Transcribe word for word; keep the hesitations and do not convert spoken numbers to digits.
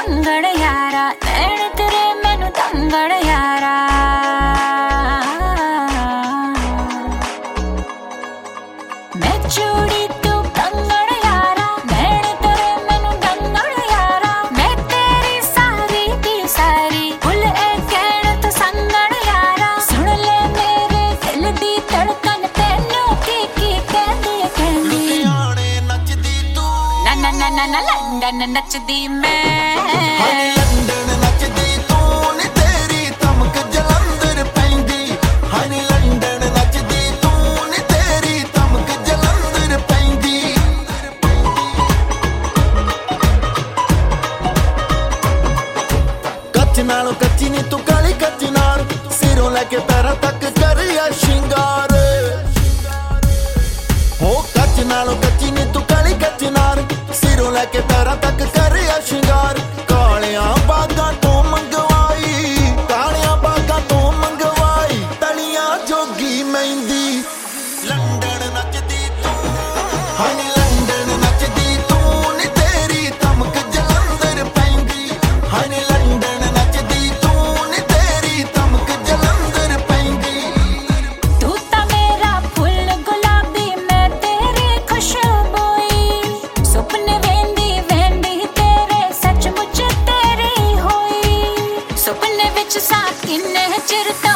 दंगड़ यारा, नैन तेरे मैनू दंगड़ यारा। मैं चूड़ी तू कंगड़ यारा, नैन तेरे मैनू दंगड़ यारा। मैं तेरी सारी दी सारी भुल ए कहण तो संगड़ यारा। सुन ले मेरे दिल दी धड़कन तैनू की की कहदी कहदी। लुधियाने नचदी तू, ना ना ना ना ना लंदन नचदी मैं। लंदन नचदी तू नी तेरी तमक जलंधर पैंदी। हनी लंदन नचदी तू नी तेरी तमक जलंधर पैंदी। कच्च नालों कच्ची नी तू काली कच्च नार, सिरों लेके पैरों तक करिया शिंगार। हो कच्च नालों कच्ची नी तू काली कच्च नार, सिरों लेके पैरों तक करिया शिंगार। कालियां बागां तो मंगवाई, कालियां बागां तो मंगवाई, तलियां जोगी मेहंदी। लंदन नचदी तू, हनी लंदन नचदी तू नी तेरी तमक जलंधर पैंदी। हनी लंदन नचदी तू नी तेरी तमक जलंधर पैंदी। तू ता मेरा फुल गुलाबी, मैं तेरी खुशबोई। सुपने वेंदी वेंदी तेरे सचमुच तेरी होई। सुपने विच सा किन्ने चिर